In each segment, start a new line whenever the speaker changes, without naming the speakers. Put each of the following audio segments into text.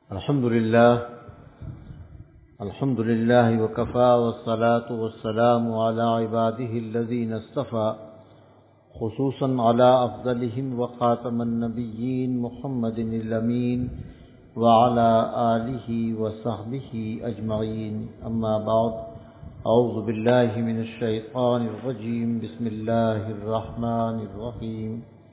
الحمد لله وكفى والصلاة والسلام على عباده الذين اصطفى خصوصا على أفضلهم وخاتم النبيين محمد الأمين وعلى آله وصحبه أجمعين. أما بعد، أعوذ بالله من الشيطان الرجيم. بسم الله الرحمن الرحيم.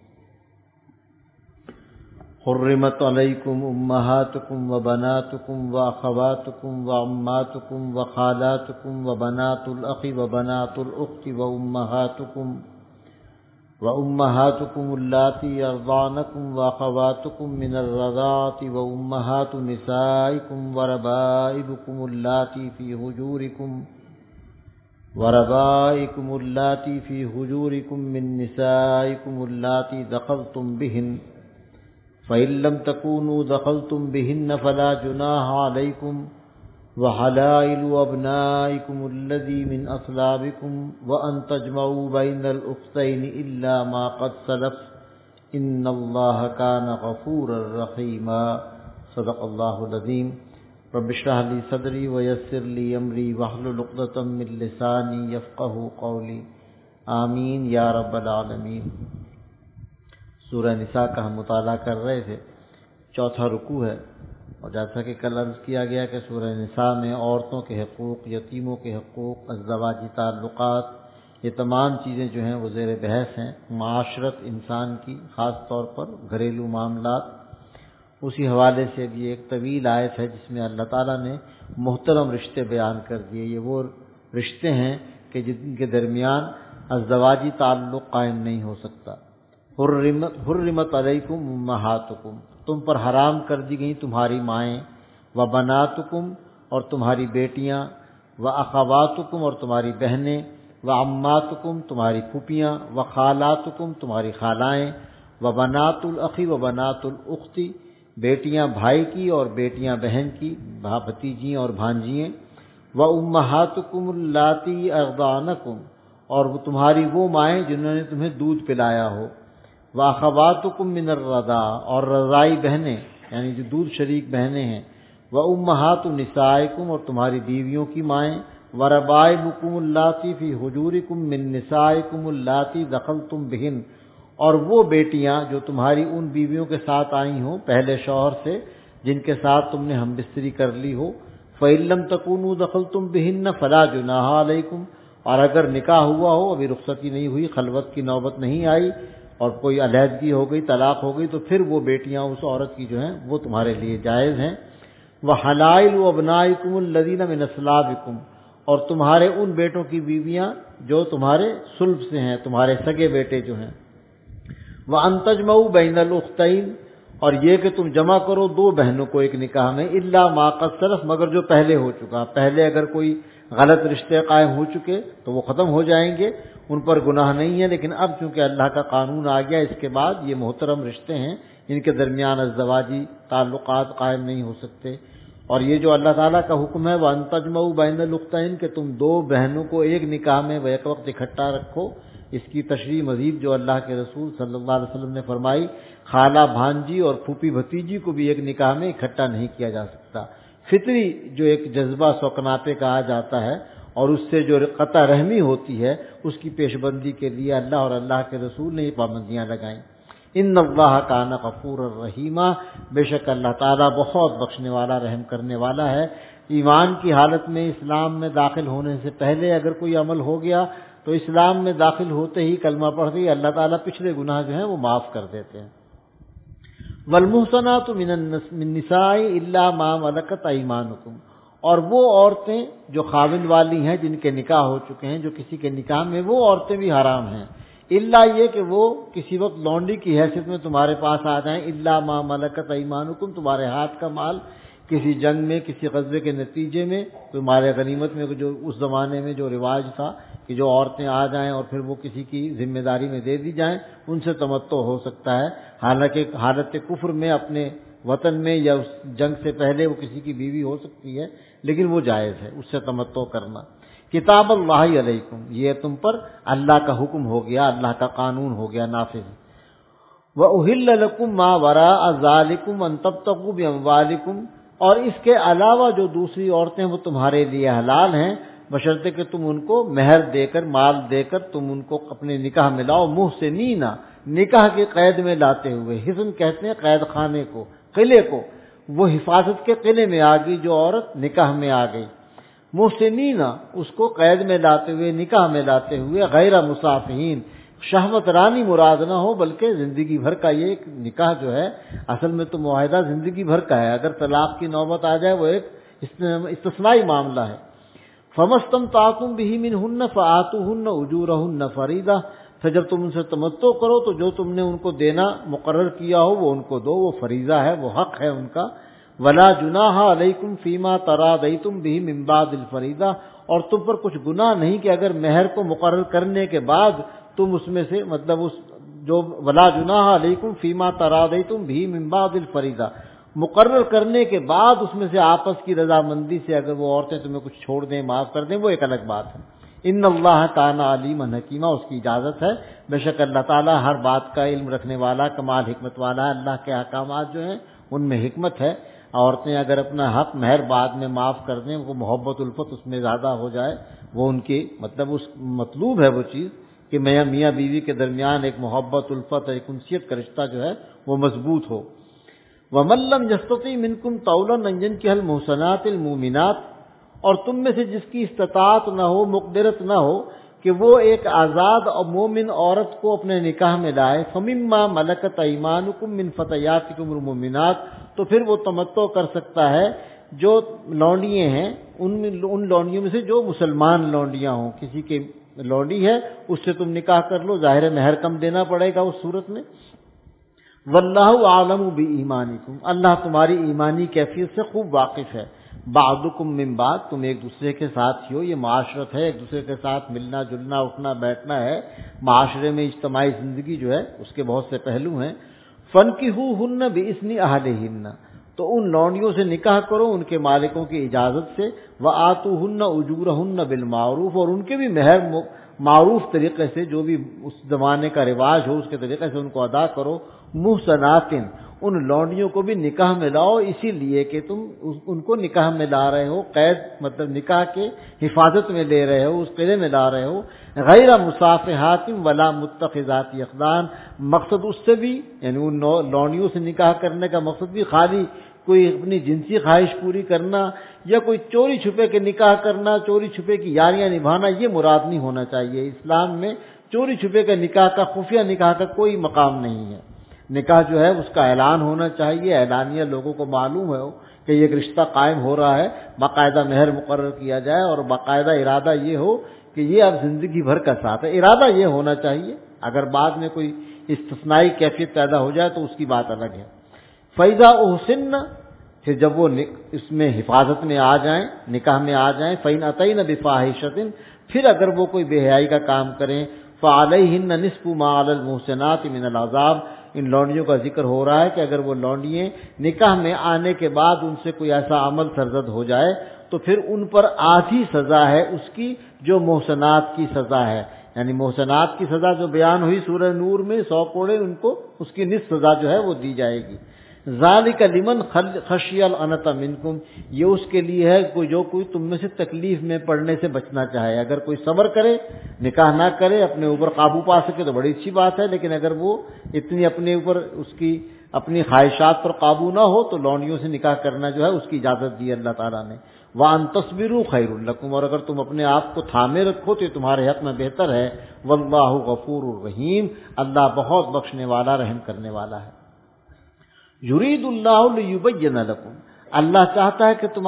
حرمت عليكم أمهاتكم وبناتكم وأخواتكم وعماتكم وخالاتكم وبنات الأخ وبنات الأخت وأمهاتكم اللاتي يرضعنكم وأخواتكم من الرضاعة وأمهات نسائكم وربائبكم اللاتي في حجوركم من نسائكم اللاتي دخلتم بهن فإن لم تكونوا دخلتم بهن فلا جناح عليكم وحلائل أبنائكم الذي من أصلابكم وأن تجمعوا بين الأختين إلا ما قد سلف إن الله كان غفورا رحيما. صدق الله العظيم. رب اشرح لي صدري ويسر لي أمري واحلل عقدة من لساني يفقهوا قولي. آمین یا رب العالمین. سورہ نساء کا ہم مطالعہ کر رہے تھے. چوتھا رکوع ہے، اور جیسا کہ کل عرض کیا گیا کہ سورہ نساء میں عورتوں کے حقوق، یتیموں کے حقوق، ازدواجی تعلقات، یہ تمام چیزیں جو ہیں وہ زیر بحث ہیں. معاشرت انسان کی، خاص طور پر گھریلو معاملات. اسی حوالے سے بھی ایک طویل آیت ہے جس میں اللہ تعالیٰ نے محترم رشتے بیان کر دیے. یہ وہ رشتے ہیں کہ جن کے درمیان ازدواجی تعلق قائم نہیں ہو سکتا. حرمت علیکم امہاتکم، تم پر حرام کر دی گئی تمہاری مائیں، و بناتکم، اور تمہاری بیٹیاں، و اخواتکم، اور تمہاری بہنیں، و عماتکم، تمہاری پھوپھیاں، و خالاتکم، تمہاری خالائیں، و بنات الاخی و بنات الاختی، بیٹیاں بھائی کی اور بیٹیاں بہن کی، بھتیجیاں اور بھانجیاں، و امہاتکم اللاتی ارضعنکم، اور وہ تمہاری وہ مائیں جنہوں نے تمہیں دودھ پلایا ہو، وَأَخَوَاتُكُم مِّنَ الرَّضَاعَةِ، اور رضاعی بہنیں یعنی جو دودھ شریک بہنیں ہیں، وَأُمَّهَاتُ نِسَائِكُمْ، اور تمہاری بیویوں کی مائیں، وَرَبَائِبُكُمُ اللَّاتِي فِي حُجُورِكُم مِّن نِّسَائِكُمُ اللَّاتِي دَخَلْتُم بِهِنَّ، اور وہ بیٹیاں جو تمہاری ان بیویوں کے ساتھ آئی ہوں پہلے شوہر سے جن کے ساتھ تم نے ہم بستری کر لی ہو. فَإِن لَّمْ تَكُونُوا دَخَلْتُم بِهِنَّ فَلَا جُنَاحَ عَلَيْكُمْ، اور اگر نکاح ہوا ہو، ابھی رخصتی نہیں ہوئی، خلوت کی نوبت نہیں آئی، اور کوئی علیحدگی ہو گئی، طلاق ہو گئی، تو پھر وہ بیٹیاں اس عورت کی جو ہیں وہ تمہارے لیے جائز ہیں. وَحَلَائِلُ أَبْنَائِكُمُ الَّذِينَ مِنْ أَصْلَابِكُمْ، اور تمہارے ان بیٹوں کی بیویاں جو تمہارے صلب سے ہیں، تمہارے سگے بیٹے جو ہیں. وَأَن تَجْمَعُوا بَيْنَ الْأُخْتَيْنِ، اور یہ کہ تم جمع کرو دو بہنوں کو ایک نکاح میں، إِلَّا مَا قَدْ سَلَفَ، مگر جو پہلے ہو چکا. پہلے اگر کوئی غلط رشتے قائم ہو چکے تو وہ ختم ہو جائیں گے، ان پر گناہ نہیں ہے. لیکن اب چونکہ اللہ کا قانون آ گیا، اس کے بعد یہ محترم رشتے ہیں، ان کے درمیان ازدواجی تعلقات قائم نہیں ہو سکتے. اور یہ جو اللہ تعالیٰ کا حکم ہے وَأَن تَجْمَعُوا بَيْنَ الْأُخْتَيْنِ، کہ تم دو بہنوں کو ایک نکاح میں بیک وقت اکٹھا رکھو، اس کی تشریح مزید جو اللہ کے رسول صلی اللہ علیہ وسلم نے فرمائی، خالہ بھانجی اور پھوپھی بھتیجی کو بھی ایک نکاح میں اکٹھا نہیں کیا جا سکتا. فطری جو ایک جذبہ سوکناپے کا آ جاتا ہے اور اس سے جو قطع رحمی ہوتی ہے، اس کی پیش بندی کے لیے اللہ اور اللہ کے رسول نے یہ پابندیاں لگائیں. ان اللہ کان غفورا رحیما، بے شک اللہ تعالیٰ بہت بخشنے والا، رحم کرنے والا ہے. ایمان کی حالت میں اسلام میں داخل ہونے سے پہلے اگر کوئی عمل ہو گیا تو اسلام میں داخل ہوتے ہی کلمہ پڑھ کے اللہ تعالیٰ پچھلے گناہ جو ہیں وہ معاف کر دیتے ہیں. والمحصنات من النساء الا ما ملکت ایمانکم، اور وہ عورتیں جو خاوند والی ہیں جن کے نکاح ہو چکے ہیں، جو کسی کے نکاح میں، وہ عورتیں بھی حرام ہیں. الا یہ کہ وہ کسی وقت لونڈی کی حیثیت میں تمہارے پاس آ جائیں. الا ما ملکت ایمانکم، تمہارے ہاتھ کا مال کسی جنگ میں، کسی غزوے کے نتیجے میں، تمہارے غنیمت میں، جو اس زمانے میں جو رواج تھا کہ جو عورتیں آ جائیں اور پھر وہ کسی کی ذمہ داری میں دے دی جائیں، ان سے تمتع ہو سکتا ہے. حالانکہ حالت کفر میں اپنے وطن میں یا اس جنگ سے پہلے وہ کسی کی بیوی ہو سکتی ہے، لیکن وہ جائز ہے اس سے تمتع کرنا. کتاب اللہ علیکم، یہ تم پر اللہ کا حکم ہو گیا، اللہ کا قانون ہو گیا نافذ. وَأُحِلَّ لَكُم مَّا وَرَاءَ ذَلِكُمْ أَن تَبْتَغُوا بِأَمْوَالِكُمْ، اور اس کے علاوہ جو دوسری عورتیں وہ تمہارے لیے حلال ہیں، بشرطے کہ تم ان کو مہر دے کر، مال دے کر تم ان کو اپنے نکاح میں لاؤ، محسنینا، نکاح کے قید میں لاتے ہوئے۔ حصن کہتے ہیں قید خانے کو، قلعے کو، وہ حفاظت کے قلعے میں آ گئی جو عورت نکاح میں آ گئی، محسنینا، اس کو قید میں لاتے ہوئے، نکاح میں لاتے ہوئے، غیر مسافحین، شہوت رانی مراد نہ ہو بلکہ زندگی بھر کا یہ ایک نکاح جو ہے اصل میں تو معاہدہ زندگی بھر کا ہے، اگر طلاق کی نوبت آ جائے وہ ایک استثنائی معاملہ ہے۔ فَمَسْتَمْتَعْتُمْ بِهِ مِنْهُنَّ فَآتُوهُنَّ أُجُورَهُنَّ فَرِيضَةً، پھر جب تم ان سے تمتع کرو تو جو تم نے ان کو دینا مقرر کیا ہو وہ ان کو دو، وہ فریضہ ہے، وہ حق ہے ان کا۔ وَلَا جُنَاحَ عَلَيْكُمْ فِي مَا تَرَاضَيْتُمْ بِهِ مِنْ بَعْدِ الْفَرِيضَةِ، اور تم پر کچھ گناہ نہیں کہ اگر مہر کو مقرر کرنے کے بعد تم اس میں سے مطلب اس جو وَلَا جُنَاحَ عَلَيْكُمْ فِي مَا تَرَاضَيْتُمْ بِهِ مِنْ بَعْدِ الْفَرِيضَةِ، مقرر کرنے کے بعد اس میں سے آپس کی رضامندی سے اگر وہ عورتیں تمہیں کچھ چھوڑ دیں، معاف کر دیں، وہ ایک الگ بات ہے۔ ان اللہ کان علیما حکیما، اس کی اجازت ہے، بے شک اللہ تعالیٰ ہر بات کا علم رکھنے والا، کمال حکمت والا ہے۔ اللہ کے احکامات جو ہیں ان میں حکمت ہے۔ عورتیں اگر اپنا حق مہر بعد میں معاف کر دیں، وہ محبت الفت اس میں زیادہ ہو جائے، وہ ان کی مطلب اس مطلوب ہے وہ چیز کہ میاں بیوی کے درمیان ایک محبت الفت، ایک انسیت کا رشتہ جو ہے وہ مضبوط ہو۔ وَمَن لَّمْ يَسْتَطِعْ مِنكُمْ طَوْلًا أَن يَنكِحَ الْمُحْصَنَاتِ الْمُؤْمِنَاتِ، اور تم میں سے جس کی استطاعت نہ ہو، مقدرت نہ ہو کہ وہ ایک آزاد اور مومن عورت کو اپنے نکاح میں لائے، فَمِمَّا مَلَكَتْ أَيْمَانُكُم مِّن فَتَيَاتِكُمُ الْمُؤْمِنَاتِ، تو پھر وہ تمتع کر سکتا ہے جو لونڈیاں ہیں ان لونڈیوں میں سے جو مسلمان لونڈیاں ہوں، کسی کے لونڈی ہے اس سے تم نکاح کر لو، ظاہر مہر کم دینا پڑے گا اس صورت میں۔ واللہ عالم بایمانکم، اللہ تمہاری ایمانی کیفیت سے خوب واقف ہے۔ بعضکم من بعض، تم ایک دوسرے کے ساتھ ہو، یہ معاشرت ہے، ایک دوسرے کے ساتھ ملنا جلنا اٹھنا بیٹھنا ہے، معاشرے میں اجتماعی زندگی جو ہے اس کے بہت سے پہلو ہیں۔ فانکحوہن باذن اہلہن، تو ان لونڈیوں سے نکاح کرو ان کے مالکوں کی اجازت سے، وآتوہن اجورہن بالمعروف، اور ان کے بھی مہر معروف طریقے سے، جو بھی اس زمانے کا رواج ہو اس کے طریقے سے ان کو ادا کرو۔ محسنات، ان لونڈیوں کو بھی نکاح میں لاؤ، اسی لیے کہ تم ان کو نکاح میں لا رہے ہو، قید مطلب نکاح کے حفاظت میں لے رہے ہو، اس قلعے میں لا رہے ہو۔ غیر مصافحات ولا متخذات اخدان، مقصد اس سے بھی یعنی ان لونڈیوں سے نکاح کرنے کا مقصد بھی خالی کوئی اپنی جنسی خواہش پوری کرنا یا کوئی چوری چھپے کے نکاح کرنا، چوری چھپے کی یاریاں نبھانا، یہ مراد نہیں ہونا چاہیے۔ اسلام میں چوری چھپے کے نکاح کا، خفیہ نکاح کا کوئی مقام نہیں ہے۔ نکاح جو ہے اس کا اعلان ہونا چاہیے، اعلانیہ لوگوں کو معلوم ہو کہ یہ رشتہ قائم ہو رہا ہے، باقاعدہ مہر مقرر کیا جائے اور باقاعدہ ارادہ یہ ہو کہ یہ اب زندگی بھر کا ساتھ ہے، ارادہ یہ ہونا چاہیے۔ اگر بعد میں کوئی استثنائی کیفیت پیدا ہو جائے تو اس کی بات الگ ہے۔ فَإِذَا أُحْسِنَّ، پھر جب وہ اس میں حفاظت میں آ جائیں، نکاح میں آ جائیں، فَإِنْ أَتَيْنَ بِفَاحِشَةٍ، پھر اگر وہ کوئی بے حیائی کا کام کریں، فَعَلَيْهِنَّ نِصْفُ مَا عَلَى الْمُحْسِنَاتِ مِنَ الْعَذَابِ، ان لونڈیوں کا ذکر ہو رہا ہے کہ اگر وہ لونڈییں نکاح میں آنے کے بعد ان سے کوئی ایسا عمل سرزد ہو جائے تو پھر ان پر آدھی سزا ہے اس کی جو محسنات کی سزا ہے، یعنی محسنات کی سزا جو بیان ہوئی سورہ نور میں 100 کوڑے، ان کو اس کی نصف سزا جو ہے وہ دی جائے گی۔ ذالک لمن خشی العنت منکم، یہ اس کے لیے ہے جو کوئی تم میں سے تکلیف میں پڑنے سے بچنا چاہے۔ اگر کوئی صبر کرے، نکاح نہ کرے، اپنے اوپر قابو پا سکے تو بڑی اچھی بات ہے، لیکن اگر وہ اتنی اپنے اوپر اس کی اپنی خواہشات پر قابو نہ ہو تو لونڈیوں سے نکاح کرنا جو ہے اس کی اجازت دی اللہ تعالیٰ نے۔ وَأَن تَصْبِرُوا خَيْرٌ لَكُمْ، اور اگر تم اپنے آپ کو تھامے رکھو تو یہ تمہارے حق میں بہتر ہے۔ وَاللَّهُ غَفُورٌ رَحِيمٌ، اللہ بہت بخشنے والا رحم کرنے والا ہے۔ یرید اللہ لیبین لکم، اللہ چاہتا ہے کہ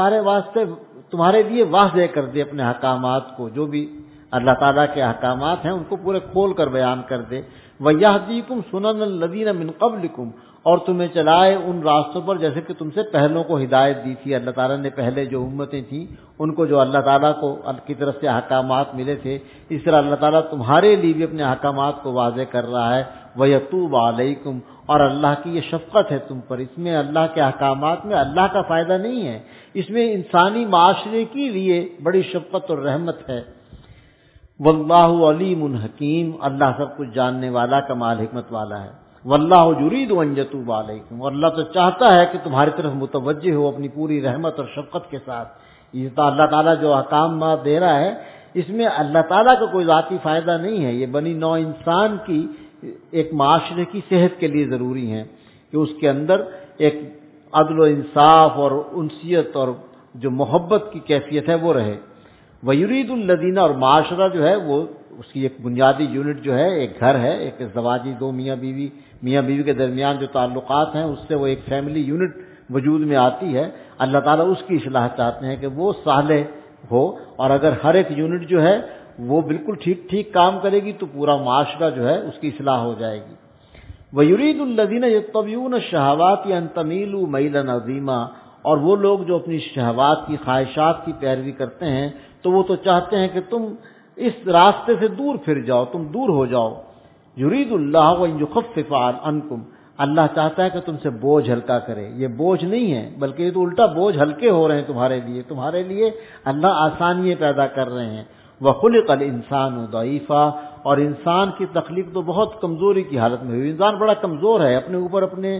تمہارے لیے واضح کر دے اپنے احکامات کو، جو بھی اللہ تعالیٰ کے احکامات ہیں ان کو پورے کھول کر بیان کر دے۔ وَیَہْدِیکُمْ سُنَنَ الَّذِینَ مِن قَبْلِکُمْ، اور تمہیں چلائے ان راستوں پر جیسے کہ تم سے پہلوں کو ہدایت دی تھی اللہ تعالیٰ نے، پہلے جو امتیں تھیں ان کو جو اللہ تعالیٰ کو کی طرف سے احکامات ملے تھے، اس طرح اللہ تعالیٰ تمہارے لیے بھی اپنے احکامات کو واضح کر رہا ہے۔ وَیَتُوبَ عَلَیکُمْ، اور اللہ کی یہ شفقت ہے تم پر، اس میں اللہ کے احکامات میں اللہ کا فائدہ نہیں ہے، اس میں انسانی معاشرے کے لیے بڑی شفقت اور رحمت ہے۔ واللہ علیم حکیم، اللہ سب کچھ جاننے والا، کمال حکمت والا ہے۔ واللہ یرید ان یتوب علیکم، اور اللہ تو چاہتا ہے کہ تمہاری طرف متوجہ ہو اپنی پوری رحمت اور شفقت کے ساتھ۔ یہ تو اللہ تعالیٰ جو احکامات دے رہا ہے اس میں اللہ تعالیٰ کا کوئی ذاتی فائدہ نہیں ہے، یہ بنی نوع انسان کی ایک معاشرے کی صحت کے لیے ضروری ہے کہ اس کے اندر ایک عدل و انصاف اور انسیت اور جو محبت کی کیفیت ہے وہ رہے۔ وَيُرِيدُ الَّذِينَ، اور معاشرہ جو ہے وہ اس کی ایک بنیادی یونٹ جو ہے ایک گھر ہے، ایک زواجی دو میاں بیوی کے درمیان جو تعلقات ہیں اس سے وہ ایک فیملی یونٹ وجود میں آتی ہے۔ اللہ تعالیٰ اس کی اصلاح چاہتے ہیں کہ وہ صالح ہو، اور اگر ہر ایک یونٹ جو ہے وہ بالکل ٹھیک کام کرے گی تو پورا معاشرہ جو ہے اس کی اصلاح ہو جائے گی۔ وَيُرِيدُ الَّذِينَ يَتَّبِعُونَ الشَّهَوَاتِ أَن تَمِيلُوا مَيْلًا عَظِيمًا، اور وہ لوگ جو اپنی شہوات کی خواہشات کی پیروی کرتے ہیں تو وہ تو چاہتے ہیں کہ تم اس راستے سے دور پھر جاؤ، تم دور ہو جاؤ۔ یرید اللہ ان یخفف عنکم، اللہ چاہتا ہے کہ تم سے بوجھ ہلکا کرے۔ یہ بوجھ نہیں ہے بلکہ یہ تو الٹا بوجھ ہلکے ہو رہے ہیں تمہارے لیے اللہ آسانیاں پیدا کر رہے ہیں۔ وخلق الانسان ضعیفا، اور انسان کی تخلیق تو بہت کمزوری کی حالت میں ہوئی، انسان بڑا کمزور ہے، اپنے اوپر اپنے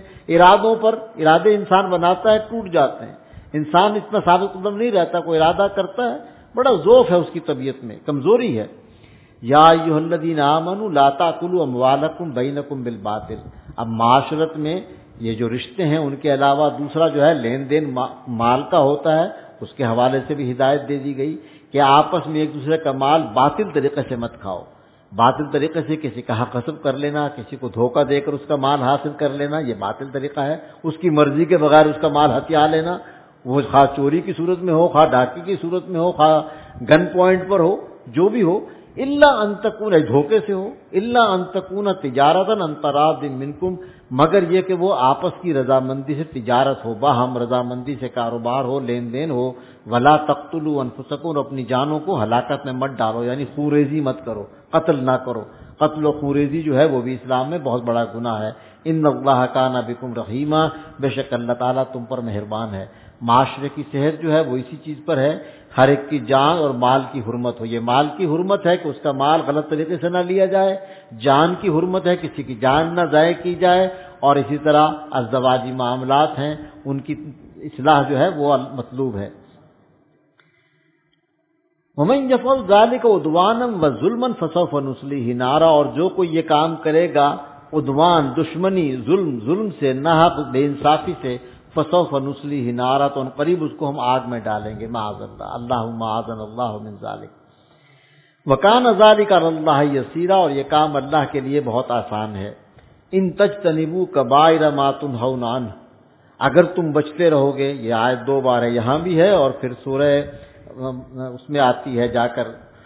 ارادے انسان بناتا ہے ٹوٹ جاتے ہیں، انسان اتنا ثابت قدم نہیں رہتا، کوئی ارادہ کرتا ہے بڑا ضعف ہے اس کی طبیعت میں، کمزوری ہے۔ یا ایھا الذین آمنوا لا تاکلوا اموالکم بینکم بالباطل، اب معاشرت میں یہ جو رشتے ہیں ان کے علاوہ دوسرا جو ہے لین دین مال کا ہوتا ہے، اس کے حوالے سے بھی ہدایت دے دی گئی کہ آپس میں ایک دوسرے کا مال باطل طریقے سے مت کھاؤ۔ باطل طریقے سے کسی کا حق غصب کر لینا، کسی کو دھوکہ دے کر اس کا مال حاصل کر لینا، یہ باطل طریقہ ہے۔ اس کی مرضی کے بغیر اس کا مال ہتھیا لینا، وہ خواہ چوری کی صورت میں ہو، خواہ ڈاکی کی صورت میں ہو، خواہ گن پوائنٹ پر ہو، جو بھی ہو، الا ان تکون، دھوکے سے ہو، الا ان تکون تجارتا عن تراض منکم، مگر یہ کہ وہ آپس کی رضامندی سے تجارت ہو، باہم رضامندی سے کاروبار ہو، لین دین ہو۔ ولا تقتلوا انفسکم، اپنی جانوں کو ہلاکت میں مت ڈالو، یعنی خوریزی مت کرو، قتل نہ کرو۔ قتل و خوریزی جو ہے وہ بھی اسلام میں بہت بڑا گناہ ہے۔ ان اللہ کان بکم رحیما، بے شک اللہ تعالیٰ تم پر مہربان ہے۔ معاشرے کی صحت جو ہے وہ اسی چیز پر ہے، ہر ایک کی جان اور مال کی حرمت ہو۔ یہ مال کی حرمت ہے کہ اس کا مال غلط طریقے سے نہ لیا جائے، جان کی حرمت ہے کسی کی جان نہ ضائع کی جائے، اور اسی طرح ازدواجی معاملات ہیں ان کی اصلاح جو ہے وہ مطلوب ہے۔ وَمَن يَفْعَلْ ذَلِكَ عُدْوَانًا وَظُلْمًا فَسَوْفَ نُصْلِيهِ نَارًا، اور جو کوئی یہ کام کرے گا عدوان، دشمنی، ظلم سے، ناحق بے انصافی سے، فَسَوْفَ نُصْلِيهِ نَارًا، تو ان قریب اس کو ہم آگ میں ڈالیں گے، معاذ اللہ، اللہم اعاذنا اللہ من ذلک۔ وَكَانَ ذَلِكَ عَلَى اللَّهِ يَسِيرًا، اور یہ کام اللہ کے لیے بہت آسان ہے۔ ان تجتنبوا کبائر ما تنہون عنہ، اگر تم بچتے رہو گے، یہ آیت دو بار ہے، یہاں بھی ہے اور پھر سورہ اس میں آتی ہے جا کر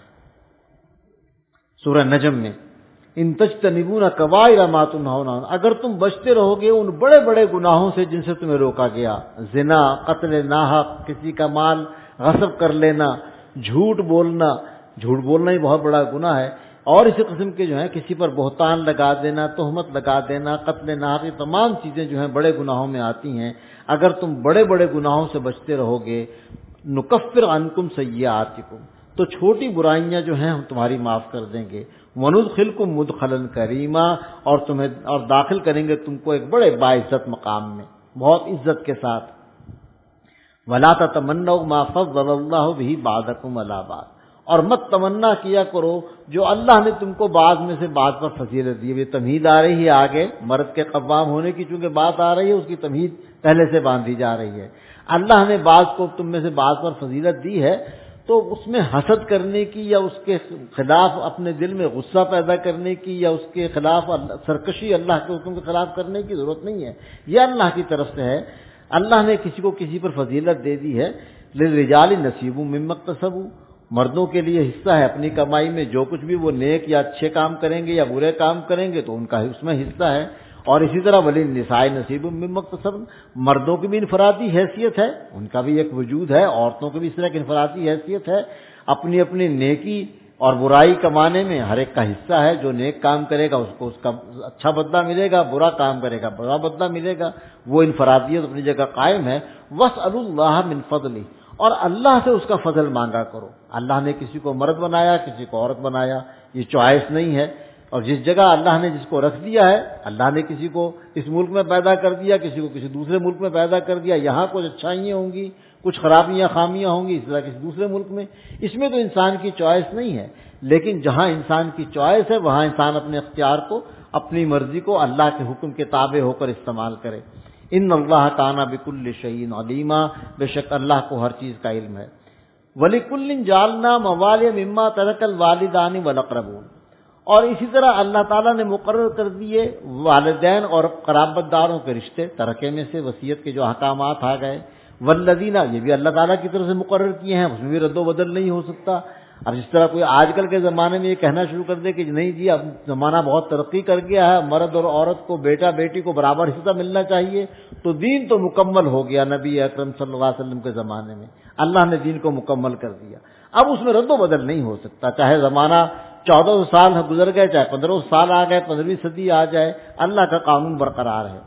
سورہ نجم میں، ان تجتنبون کبائر ما تنہون عنہ، اگر تم بچتے رہو گے ان بڑے بڑے گناہوں سے جن سے تمہیں روکا گیا، زنا، قتل ناحق، کسی کا مال غصب کر لینا، جھوٹ بولنا ہی بہت بڑا گناہ ہے، اور اسی قسم کے جو ہیں کسی پر بہتان لگا دینا، تہمت لگا دینا، قتل ناحق، یہ تمام چیزیں جو ہیں بڑے گناہوں میں آتی ہیں۔ اگر تم بڑے بڑے گناہوں سے بچتے رہو گے، نکفر عنکم سیئاتکم، تو چھوٹی برائیاں جو ہیں ہم تمہاری معاف کر دیں گے، وندخلکم مدخلا کریما، اور داخل کریں گے تم کو ایک بڑے باعزت مقام میں، بہت عزت کے ساتھ۔ ولا تتمنوا ما فضل اللہ به بعضکم علی بعض، اور مت تمنا کیا کرو جو اللہ نے تم کو بعض میں سے بعض پر فضیلت دی ہے۔ یہ تمہید آ رہی ہے آگے، مرد کے قوام ہونے کی چونکہ بات آ رہی ہے، اس کی تمہید پہلے سے باندھی جا رہی ہے۔ اللہ نے بعض کو تم میں سے بعض پر فضیلت دی ہے، تو اس میں حسد کرنے کی یا اس کے خلاف اپنے دل میں غصہ پیدا کرنے کی یا اس کے خلاف سرکشی اللہ کے حکم کے خلاف کرنے کی ضرورت نہیں ہے، یہ اللہ کی طرف سے ہے۔ اللہ نے کسی کو کسی پر فضیلت دے دی ہے۔ للرجال نصیب مما اکتسبوا، مردوں کے لیے حصہ ہے اپنی کمائی میں، جو کچھ بھی وہ نیک یا اچھے کام کریں گے یا برے کام کریں گے تو ان کا اس میں حصہ ہے۔ اور اسی طرح وللنساء نصیب مما اکتسبن، مردوں کی بھی انفرادی حیثیت ہے، ان کا بھی ایک وجود ہے، عورتوں کی بھی اس طرح کی انفرادی حیثیت ہے، اپنی اپنی نیکی اور برائی کمانے میں ہر ایک کا حصہ ہے۔ جو نیک کام کرے گا اس کو اس کا اچھا بدلہ ملے گا، برا کام کرے گا برا بدلہ ملے گا، وہ انفرادیت اپنی جگہ قائم ہے۔ واسألوا اللہ من فضلہ، اور اللہ سے اس کا فضل مانگا کرو۔ اللہ نے کسی کو مرد بنایا، کسی کو عورت بنایا، یہ چوائس نہیں ہے۔ اور جس جگہ اللہ نے جس کو رکھ دیا ہے، اللہ نے کسی کو اس ملک میں پیدا کر دیا، کسی کو کسی دوسرے ملک میں پیدا کر دیا، یہاں کچھ اچھائیاں ہوں گی، کچھ خرابیاں خامیاں ہوں گی، اس طرح کسی دوسرے ملک میں، اس میں تو انسان کی چوائس نہیں ہے۔ لیکن جہاں انسان کی چوائس ہے وہاں انسان اپنے اختیار کو، اپنی مرضی کو اللہ کے حکم کے تابع ہو کر استعمال کرے۔ ان اللہ کان بکل شیء علیما، بے شک اللہ کو ہر چیز کا علم ہے۔ وَلِكُلٍّ جَعَلْنَا مَوَالِيَ مِمَّا تَرَكَ الْوَالِدَانِ وَالْأَقْرَبُونَ، اور اسی طرح اللہ تعالیٰ نے مقرر کر دیے والدین اور قرابت داروں کے رشتے، ترکے میں سے وصیت کے جو احکامات آ گئے، والذین، یہ بھی اللہ تعالیٰ کی طرف سے مقرر کیے ہیں، اس میں بھی رد و بدل نہیں ہو سکتا۔ اب جس طرح کوئی آج کل کے زمانے میں یہ کہنا شروع کر دے کہ نہیں جی اب زمانہ بہت ترقی کر گیا ہے، مرد اور عورت کو، بیٹا بیٹی کو برابر حصہ ملنا چاہیے، تو دین تو مکمل ہو گیا نبی اکرم صلی اللہ علیہ وسلم کے زمانے میں، اللہ نے دین کو مکمل کر دیا، اب اس میں رد و بدل نہیں ہو سکتا، چاہے زمانہ 1400 سال گزر گئے، چاہے 1500 سال آ گئے، 15ویں صدی آ جائے، اللہ کا قانون برقرار ہے۔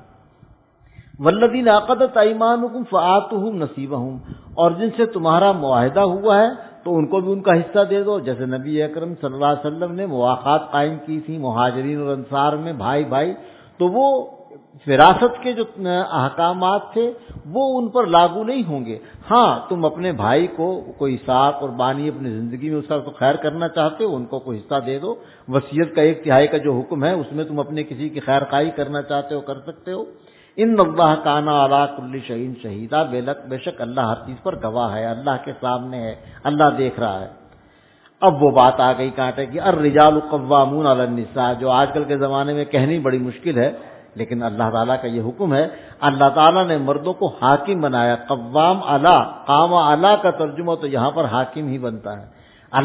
والذین عقدت ایمانکم فآتوہم نصیبہم، اور جن سے تمہارا معاہدہ ہوا ہے تو ان کو بھی ان کا حصہ دے دو، جیسے نبی اکرم صلی اللہ علیہ وسلم نے مواخات قائم کی تھی مہاجرین اور انصار میں بھائی بھائی، تو وہ وراثت کے جو احکامات تھے وہ ان پر لاگو نہیں ہوں گے۔ ہاں تم اپنے بھائی کو کوئی حصہ قربانی اپنی زندگی میں اس کا تو خیر کرنا چاہتے ہو، ان کو کوئی حصہ دے دو، وصیت کا 1/3 کا جو حکم ہے اس میں تم اپنے کسی کی خیر خواہی کرنا چاہتے ہو کر سکتے ہو۔ ان اللہ کان علی کل شیء شہیدا، بے شک اللہ ہر چیز پر گواہ ہے، اللہ کے سامنے ہے، اللہ دیکھ رہا ہے۔ اب وہ بات آ گئی کانٹے کی، الرجال قوامون علی النساء، جو آج کل کے زمانے میں کہنی بڑی مشکل ہے، لیکن اللہ تعالیٰ کا یہ حکم ہے، اللہ تعالیٰ نے مردوں کو حاکم بنایا۔ قوام علی، قام علی کا ترجمہ تو یہاں پر حاکم ہی بنتا ہے۔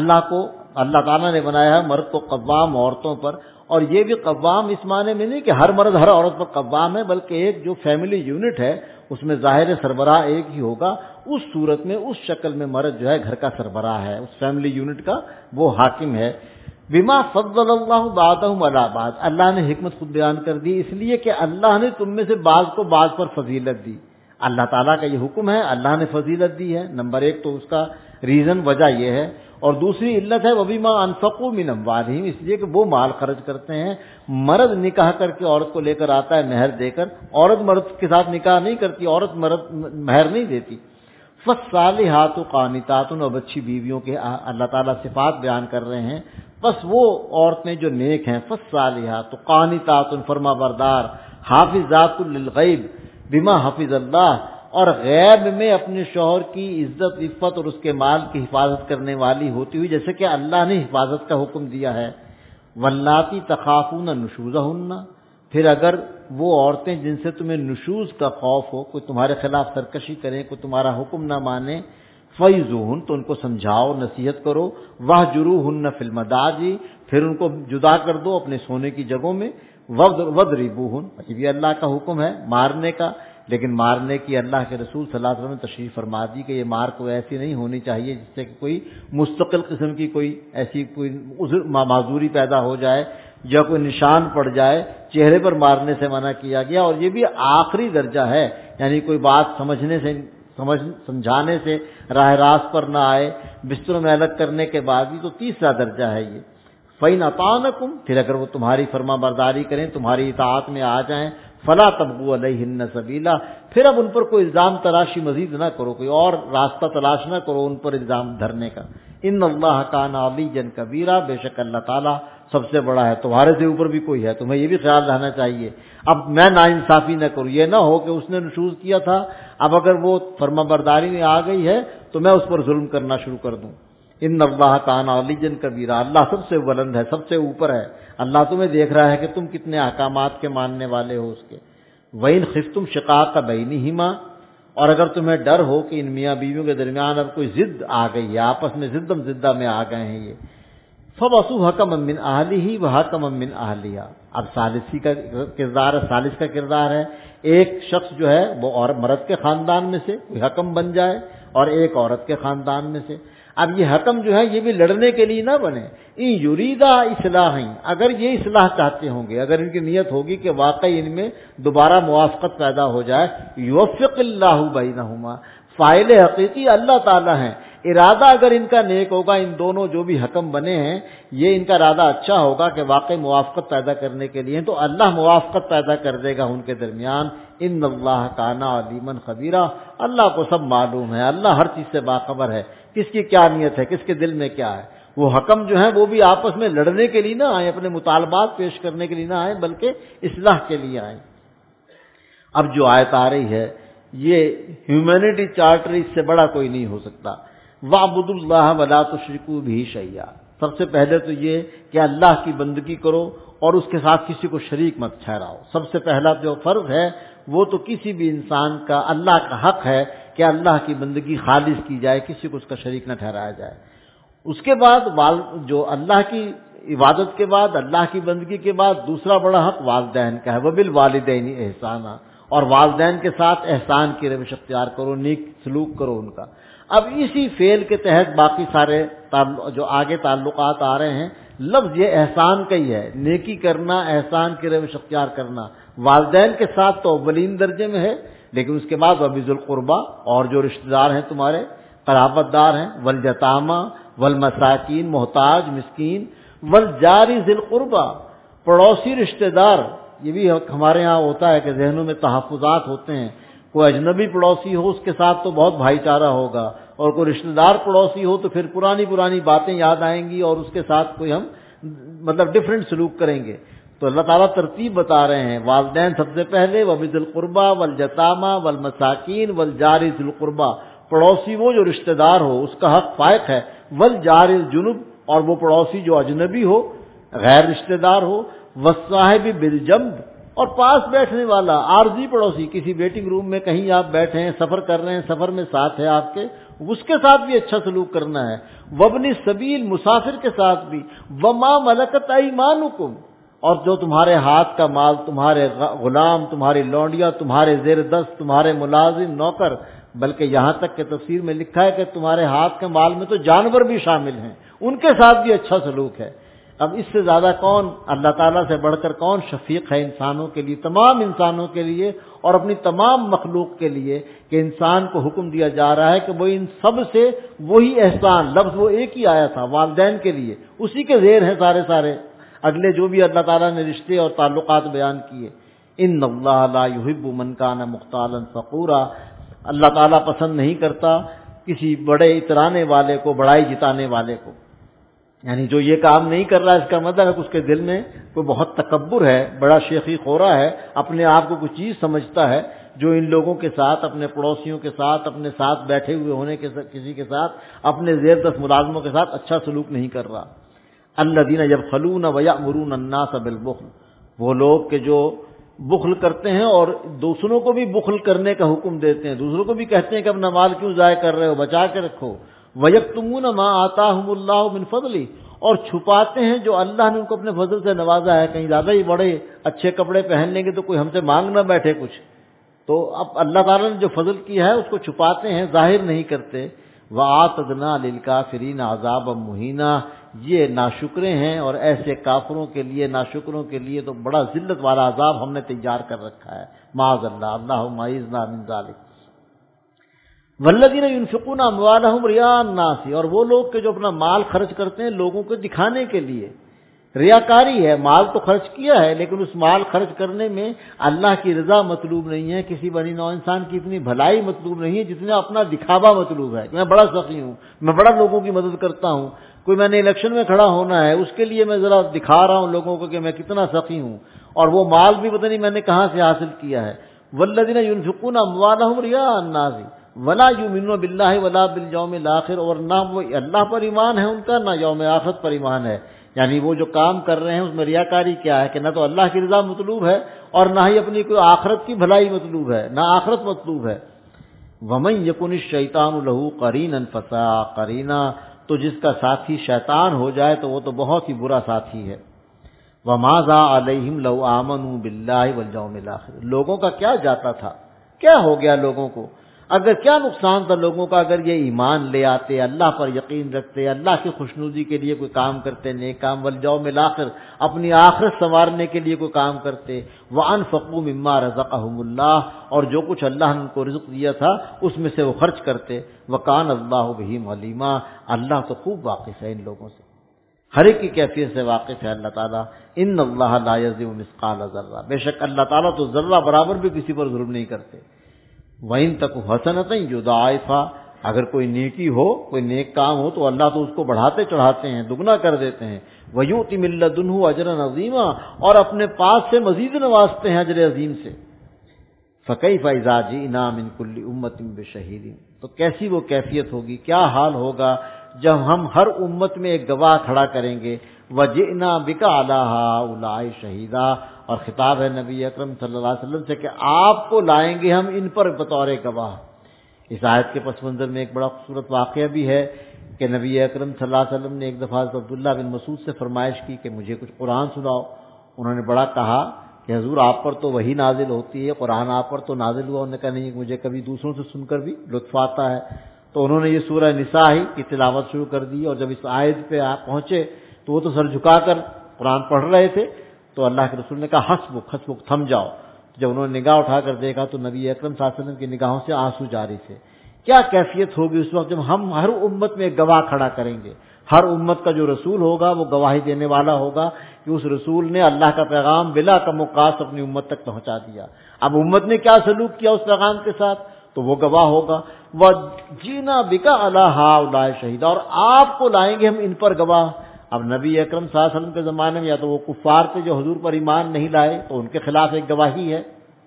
اللہ تعالیٰ نے بنایا ہے مرد کو قوام عورتوں پر، اور یہ بھی قوام اس معنی میں نہیں کہ ہر مرد ہر عورت پر قوام ہے، بلکہ ایک جو فیملی یونٹ ہے اس میں ظاہر سربراہ ایک ہی ہوگا، اس صورت میں اس شکل میں مرد جو ہے گھر کا سربراہ ہے، اس فیملی یونٹ کا وہ حاکم ہے۔ بما فضل اللہ بعضهم علی بعض، اللہ نے حکمت خود بیان کر دی، اس لیے کہ اللہ نے تم میں سے بعض کو بعض پر فضیلت دی۔ اللہ تعالیٰ کا یہ حکم ہے، اللہ نے فضیلت دی ہے، نمبر 1 تو اس کا ریزن وجہ یہ ہے، اور دوسری علت ہے وَبِمَا أَنفَقُوا مِنْ أَمْوَالِهِمْ، اس لیے کہ وہ مال خرچ کرتے ہیں۔ مرد نکاح کر کے عورت کو لے کر آتا ہے مہر دے کر، عورت مرد کے ساتھ نکاح نہیں کرتی، عورت مرد مہر نہیں دیتی۔ فَالصَّالِحَاتُ قَانِتَاتٌ، اب اچھی بیویوں کے اللہ تعالیٰ صفات بیان کر رہے ہیں، بس وہ عورتیں جو نیک ہیں، فَالصَّالِحَاتُ قَانِتَاتٌ فرما بردار، حافظات للغیب بما حفظ اللہ، اور غیب میں اپنے شوہر کی عزت عفت اور اس کے مال کی حفاظت کرنے والی ہوتی ہوئی، جیسے کہ اللہ نے حفاظت کا حکم دیا ہے۔ واللاتی تخافون نشوزہن، پھر اگر وہ عورتیں جن سے تمہیں نشوز کا خوف ہو، کوئی تمہارے خلاف سرکشی کریں، کوئی تمہارا حکم نہ مانے، فَعِظُوهُنَّ، تو ان کو سمجھاؤ نصیحت کرو، وَاهْجُرُوهُنَّ فِي الْمَضَاجِعِ، پھر ان کو جدا کر دو اپنے سونے کی جگہوں میں، وَاضْرِبُوهُنَّ، یہ بھی اللہ کا حکم ہے مارنے کا، لیکن مارنے کی اللہ کے رسول صلی اللہ علیہ وسلم نے تشریح فرما دی کہ یہ مار کو ایسی نہیں ہونی چاہیے جس سے کہ کوئی مستقل قسم کی کوئی ایسی کوئی معذوری پیدا ہو جائے یا کوئی نشان پڑ جائے، چہرے پر مارنے سے منع کیا گیا، اور یہ بھی آخری درجہ ہے، یعنی کوئی بات سمجھانے سے راہ راست پر نہ آئے، بستروں میں الگ کرنے کے بعد بھی تو تیسرا درجہ ہے یہ۔ فَإِنْ أَطَاعْنَكُمْ، پھر اگر وہ تمہاری فرما برداری کریں، تمہاری اطاعت میں آ جائیں، فَلَا تَبْغُوا عَلَيْهِنَّ سَبِيلًا، پھر اب ان پر کوئی الزام تراشی مزید نہ کرو، کوئی اور راستہ تلاش نہ کرو ان پر الزام دھرنے کا۔ ان اللہ کان علیٰ کبیرا، بے شک اللہ تعالیٰ سب سے بڑا ہے، تمہارے سے اوپر بھی کوئی ہے، تمہیں یہ بھی خیال رہنا چاہیے۔ اب میں ناانصافی نہ کروں، یہ نہ ہو کہ اس نے نشوز کیا تھا، اب اگر وہ فرما برداری میں آ گئی ہے تو میں اس پر ظلم کرنا شروع کر دوں۔ ان اللہ کان علیٰ کبیرا، اللہ سب سے بلند ہے، سب سے اوپر ہے، اللہ تمہیں دیکھ رہا ہے کہ تم کتنے احکامات کے ماننے والے ہو اس کے۔ وَإِنْ خِفْتُمْ شِقَاقَ بَيْنِهِمَا، اور اگر تمہیں ڈر ہو کہ ان میاں بیویوں کے درمیان اب کوئی ضد آ گئی ہے، آپس میں زدہ میں آ گئے ہیں یہ، فَبَعْثُوا حَكَمًا مِّنْ أَهْلِهِ وَحَكَمًا مِّنْ أَهْلِهَا، اب ثالثی کا کردار ہے، ثالث کا کردار ہے، ایک شخص جو ہے وہ اور مرد کے خاندان میں سے کوئی حکم بن جائے اور ایک عورت کے خاندان میں سے۔ اب یہ حکم جو ہے یہ بھی لڑنے کے لیے نہ بنے، ان یریدا اصلاحا، اگر یہ اصلاح چاہتے ہوں گے، اگر ان کی نیت ہوگی کہ واقعی ان میں دوبارہ موافقت پیدا ہو جائے، یوفق اللہ بینہما، فاعل حقیقی اللہ تعالیٰ ہیں، ارادہ اگر ان کا نیک ہوگا، ان دونوں جو بھی حکم بنے ہیں یہ ان کا ارادہ اچھا ہوگا کہ واقعی موافقت پیدا کرنے کے لیے، تو اللہ موافقت پیدا کر دے گا ان کے درمیان۔ ان اللہ کان علیما خبیرا، اللہ کو سب معلوم ہے، اللہ ہر چیز سے باخبر ہے، کس کی کیا نیت ہے، کس کے دل میں کیا ہے۔ وہ حکم جو ہیں وہ بھی آپس میں لڑنے کے لیے نہ آئے، اپنے مطالبات پیش کرنے کے لیے نہ آئے، بلکہ اصلاح کے لیے آئے۔ اب جو آیت آ رہی ہے یہ ہیومینٹی چارٹر، اس سے بڑا کوئی نہیں ہو سکتا۔ وَاعْبُدُوا اللَّهَ وَلَا تُشْرِكُوا بِهِ شَيْئًا، سب سے پہلے تو یہ کہ اللہ کی بندگی کرو اور اس کے ساتھ کسی کو شریک مت ٹھہراؤ۔ سب سے پہلا جو فرض ہے وہ تو کسی بھی انسان کا، اللہ کا حق ہے کہ اللہ کی بندگی خالص کی جائے، کسی کو اس کا شریک نہ ٹھہرایا جائے۔ اس کے بعد جو اللہ کی عبادت کے بعد، اللہ کی بندگی کے بعد دوسرا بڑا حق والدین کا ہے، وَبِالْوَالِدَيْنِ احسانا، اور والدین کے ساتھ احسان کی روش اختیار کرو، نیک سلوک کرو ان کا۔ اب اسی فعل کے تحت باقی سارے جو آگے تعلقات آ رہے ہیں، لفظ یہ احسان کا ہی ہے، نیکی کرنا، احسان کی روش اختیار کرنا۔ والدین کے ساتھ تو اولین درجے میں ہے، لیکن اس کے بعد وَبِذِي الْقُرْبَى، اور جو رشتہ دار ہیں تمہارے، قرابت دار ہیں، وَالْيَتَامَى وَالْمَسَاكِينِ، محتاج مسکین، وَالْجَارِ ذِي الْقُرْبَى، پڑوسی رشتہ دار۔ یہ بھی ہمارے ہاں ہوتا ہے کہ ذہنوں میں تحفظات ہوتے ہیں، کوئی اجنبی پڑوسی ہو اس کے ساتھ تو بہت بھائی چارہ ہوگا، اور کوئی رشتہ دار پڑوسی ہو تو پھر پرانی باتیں یاد آئیں گی اور اس کے ساتھ کوئی ہم ڈفرینٹ سلوک کریں گے۔ تو اللہ تعالیٰ ترتیب بتا رہے ہیں، والدین سب سے پہلے، وَبِذِي الْقُرْبَى وَالْيَتَامَى وَالْمَسَاكِينِ وَالْجَارِ ذِي الْقُرْبَى، پڑوسی وہ جو رشتہ دار ہو اس کا حق فائق ہے، وَالْجَارِ الْجُنُبِ، اور وہ پڑوسی جو اجنبی ہو، غیر رشتہ دار ہو، وَالصَّاحِبِ بِالْجَنبِ، اور پاس بیٹھنے والا عارضی پڑوسی، کسی ویٹنگ روم میں کہیں آپ بیٹھے ہیں، سفر کر رہے ہیں، سفر میں ساتھ ہے آپ کے، اس کے ساتھ بھی اچھا سلوک کرنا ہے۔ وابن السبیل، مسافر کے ساتھ بھی، وما ملکت ایمانکم، اور جو تمہارے ہاتھ کا مال، تمہارے غلام، تمہاری لونڈیاں، تمہارے زیر دست، تمہارے ملازم، نوکر، بلکہ یہاں تک کہ تفسیر میں لکھا ہے کہ تمہارے ہاتھ کے مال میں تو جانور بھی شامل ہیں، ان کے ساتھ بھی اچھا سلوک ہے۔ اب اس سے زیادہ کون، اللہ تعالیٰ سے بڑھ کر کون شفیق ہے انسانوں کے لیے، تمام انسانوں کے لیے اور اپنی تمام مخلوق کے لیے، کہ انسان کو حکم دیا جا رہا ہے کہ وہ ان سب سے وہی احسان، لفظ وہ ایک ہی آیا تھا والدین کے لیے، اسی کے زیر ہیں سارے اگلے جو بھی اللہ تعالیٰ نے رشتے اور تعلقات بیان کیے۔ ان اللہ لا يحب من کان مختالا فخورا، اللہ تعالیٰ پسند نہیں کرتا کسی بڑے اترانے والے کو، بڑائی جتانے والے کو، یعنی جو یہ کام نہیں کر رہا، اس کا مطلب ہے کہ اس کے دل میں کوئی بہت تکبر ہے، بڑا شیخی خورا ہے، اپنے آپ کو کچھ چیز سمجھتا ہے، جو ان لوگوں کے ساتھ، اپنے پڑوسیوں کے ساتھ، اپنے ساتھ بیٹھے ہوئے ہونے کے کسی کے ساتھ، اپنے زیر دست ملازموں کے ساتھ اچھا سلوک نہیں کر رہا۔ الذین یبخلون ویأمرون الناس بالبخل، وہ لوگ کہ جو بخل کرتے ہیں اور دوسروں کو بھی بخل کرنے کا حکم دیتے ہیں، دوسروں کو بھی کہتے ہیں کہ اپنا مال کیوں ضائع کر رہے ہو، بچا کے رکھو۔ وَيَكْتُمُونَ مَا آتَاهُمُ اللَّهُ مِنْ فَضْلِهِ، اور چھپاتے ہیں جو اللہ نے ان کو اپنے فضل سے نوازا ہے، کہیں زیادہ ہی بڑے اچھے کپڑے پہن لیں گے تو کوئی ہم سے مانگ نہ بیٹھے کچھ، تو اب اللہ تعالیٰ نے جو فضل کیا ہے اس کو چھپاتے ہیں، ظاہر نہیں کرتے۔ وَآتَدْنَا لِلْكَافِرِينَ عَذَابًا مُهِينًا، یہ ناشکرے ہیں اور ایسے کافروں کے لیے، ناشکروں کے لیے تو بڑا ذلت والا عذاب ہم نے تیار کر رکھا ہے، معاذ اللہ، اللہم اعذنا من ذلک۔ والذین ينفقون اموالهم رئاء الناس، اور وہ لوگ کہ جو اپنا مال خرچ کرتے ہیں لوگوں کو دکھانے کے لیے، ریاکاری ہے، مال تو خرچ کیا ہے لیکن اس مال خرچ کرنے میں اللہ کی رضا مطلوب نہیں ہے، کسی بنی نوع انسان کی اتنی بھلائی مطلوب نہیں ہے جتنا اپنا دکھاوا مطلوب ہے کہ میں بڑا سخی ہوں، میں بڑا لوگوں کی مدد کرتا ہوں، کوئی میں نے الیکشن میں کھڑا ہونا ہے اس کے لیے میں ذرا دکھا رہا ہوں لوگوں کو کہ میں کتنا سخی ہوں، اور وہ مال بھی پتہ نہیں میں نے کہاں سے حاصل کیا ہے۔ والذین ينفقون اموالهم رئاء الناس ولا یؤمنون باللہ ولا بالیوم الآخر، اور نہ وہ اللہ پر ایمان ہے ان کا، نہ یوم آخرت پر ایمان ہے، یعنی وہ جو کام کر رہے ہیں اس میں ریاکاری کیا ہے کہ نہ تو اللہ کی رضا مطلوب ہے اور نہ ہی اپنی کوئی آخرت کی بھلائی مطلوب ہے، نہ آخرت مطلوب ہے۔ وَمَن يَكُنِ الشَّيْطَانُ لَهُ قَرِينًا فَسَاءَ قَرِينًا، تو جس کا ساتھی شیطان ہو جائے تو وہ تو بہت ہی برا ساتھی ہے۔ وَمَاذَا عَلَيْهِمْ لَوْ آمَنُوا بِاللَّهِ وَالْيَوْمِ الْآخِرِ، لوگوں کا کیا جاتا تھا، کیا ہو گیا لوگوں کو اگر کیا نقصان تھا لوگوں کا اگر یہ ایمان لے آتے، اللہ پر یقین رکھتے، اللہ کی خوشنودی کے لیے کوئی کام کرتے، نیک کام، والیوم الآخر، اپنی آخرت سنوارنے کے لیے کوئی کام کرتے، وانفقوا مما رزقهم اللہ، اور جو کچھ اللہ نے ان کو رزق دیا تھا اس میں سے وہ خرچ کرتے، وکان اللہ بہم علیما، اللہ تو خوب واقف ہے ان لوگوں سے، ہر ایک کی کیفیت سے واقف ہے اللہ تعالیٰ۔ ان اللہ لا یظلم مثقال ذرہ، بے شک اللہ تعالیٰ تو ذرہ برابر بھی کسی پر ظلم نہیں کرتے۔ وَإِن تَكُ حَسَنَةً يُضَاعِفْهَا، اگر کوئی نیکی ہو، کوئی نیک کام ہو تو اللہ تو اس کو بڑھاتے چڑھاتے ہیں، دگنا کر دیتے ہیں۔ وَيُؤْتِ مِن لَّدُنْهُ أَجْرًا عَظِيمًا، اور اپنے پاس سے مزید نوازتے ہیں اجر عظیم سے۔ فَكَيْفَ إِذَا جِئْنَا مِن كُلِّ أُمَّةٍ بِشَهِيدٍ، تو کیسی وہ کیفیت ہوگی، کیا حال ہوگا جب ہم ہر امت میں ایک گواہ کھڑا کریں گے۔ وَجِئْنَا بِكَ عَلَىٰ هَٰؤُلَاءِ شَهِيدًا، اور خطاب ہے نبی اکرم صلی اللہ علیہ وسلم سے کہ آپ کو لائیں گے ہم ان پر بطور گواہ۔ اس آیت کے پس منظر میں ایک بڑا خوبصورت واقعہ بھی ہے کہ نبی اکرم صلی اللہ علیہ وسلم نے ایک دفعہ حضرت عبداللہ بن مسعود سے فرمائش کی کہ مجھے کچھ قرآن سناؤ۔ انہوں نے بڑا کہا کہ حضور آپ پر تو وحی نازل ہوتی ہے، قرآن آپ پر تو نازل ہوا۔ انہوں نے کہا نہیں، مجھے کبھی دوسروں سے سن کر بھی لطف آتا ہے۔ تو انہوں نے یہ سورہ نساء ہی کی تلاوت شروع کر دی، اور جب اس آیت پہ آپ پہنچے تو وہ تو سر جھکا کر قرآن پڑھ رہے تھے، تو اللہ کے رسول نے کہا حسبک حسبک، تھم جاؤ۔ جب انہوں نے نگاہ اٹھا کر دیکھا تو نبی اکرم صلی اللہ علیہ وسلم کی نگاہوں سے آنسو جاری تھے۔ کیا کیفیت ہوگی اس وقت جب ہم ہر امت میں ایک گواہ کھڑا کریں گے، ہر امت کا جو رسول ہوگا وہ گواہی دینے والا ہوگا کہ اس رسول نے اللہ کا پیغام بلا کم و کاس اپنی امت تک پہنچا دیا۔ اب امت نے کیا سلوک کیا اس پیغام کے ساتھ تو وہ گواہ ہوگا۔ وَجِئْنَا بِكَ عَلَىٰ هَٰؤُلَاءِ شَهِيدًا، اور آپ کو لائیں گے ہم ان پر گواہ۔ اب نبی اکرم صلی اللہ علیہ وسلم کے زمانے میں یا تو وہ کفار تھے جو حضور پر ایمان نہیں لائے تو ان کے خلاف ایک گواہی ہے،